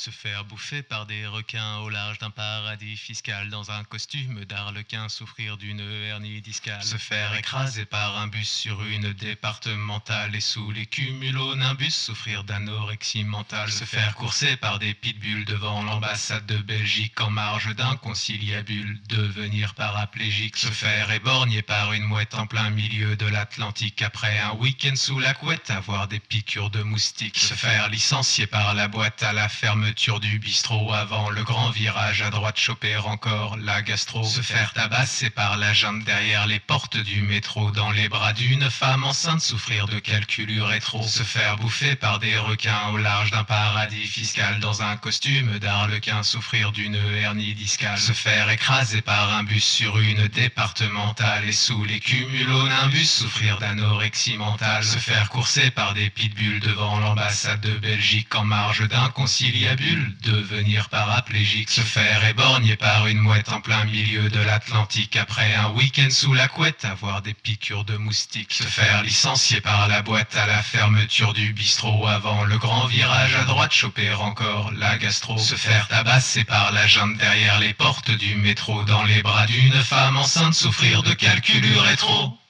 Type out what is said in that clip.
Se faire bouffer par des requins au large d'un paradis fiscal. Dans un costume d'arlequin, souffrir d'une hernie discale. Se faire écraser par un bus sur une départementale et sous les cumulonimbus, souffrir d'anorexie mentale. Se faire courser par des pitbulls devant l'ambassade de Belgique en marge d'un conciliabule. Devenir paraplégique. Se faire éborgner par une mouette en plein milieu de l'Atlantique après un week-end sous la couette, avoir des piqûres de moustiques. Se faire licencier par la boîte à la fermeture du bistrot avant le grand virage à droite, choper encore la gastro. Se faire tabasser par la junte derrière les portes du métro, dans les bras d'une femme enceinte, souffrir de calcul rétro. Se faire bouffer par des requins au large d'un paradis fiscal. Dans un costume d'arlequin, souffrir d'une hernie discale. Se faire écraser par un bus sur une départementale et sous les cumulonimbus, souffrir d'anorexie mentale. Se faire courser par des pitbulls devant l'ambassade de Belgique en marge d'un conciliabule. Devenir paraplégique. Se faire éborgner par une mouette en plein milieu de l'Atlantique après un week-end sous la couette, avoir des piqûres de moustiques. Se faire licencier par la boîte à la fermeture du bistrot avant le grand virage à droite, choper encore la gastro. Se faire tabasser par la junte derrière les portes du métro, dans les bras d'une femme enceinte, souffrir de calcul rétro.